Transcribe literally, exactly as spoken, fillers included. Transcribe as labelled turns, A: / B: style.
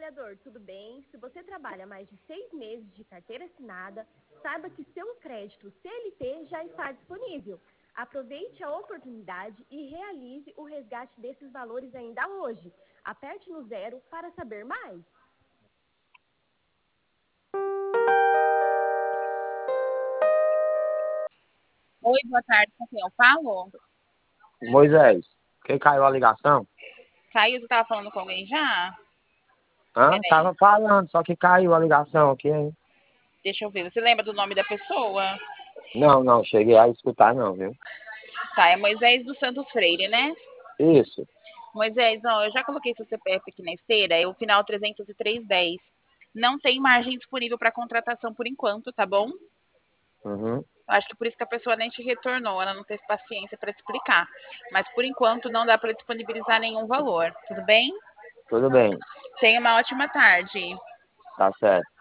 A: trabalhador, tudo bem? Se você trabalha mais de seis meses de carteira assinada, saiba que seu crédito C L T já está disponível. Aproveite a oportunidade e realize o resgate desses valores ainda hoje. Aperte no zero para saber mais.
B: Oi, boa tarde, com quem eu falo?
C: Moisés, quem caiu a ligação?
B: Caiu, você estava falando com alguém já?
C: Hã?
B: Peraí,
C: Tava falando, só que caiu a ligação aqui, hein?
B: deixa eu ver. Você lembra do nome da pessoa?
C: Não, não, cheguei a escutar não, viu?
B: Tá, é Moisés dos Santos Freire, né?
C: Isso.
B: Moisés, ó, eu já coloquei seu C P F aqui na esteira, é o final trezentos e três dez. Não tem margem disponível para contratação por enquanto, tá bom?
C: Uhum.
B: Acho que por isso que a pessoa nem te retornou, ela não teve paciência para te explicar. Mas por enquanto não dá para disponibilizar nenhum valor, tudo bem?
C: Tudo bem,
B: Tenha uma ótima tarde.
C: tá certo.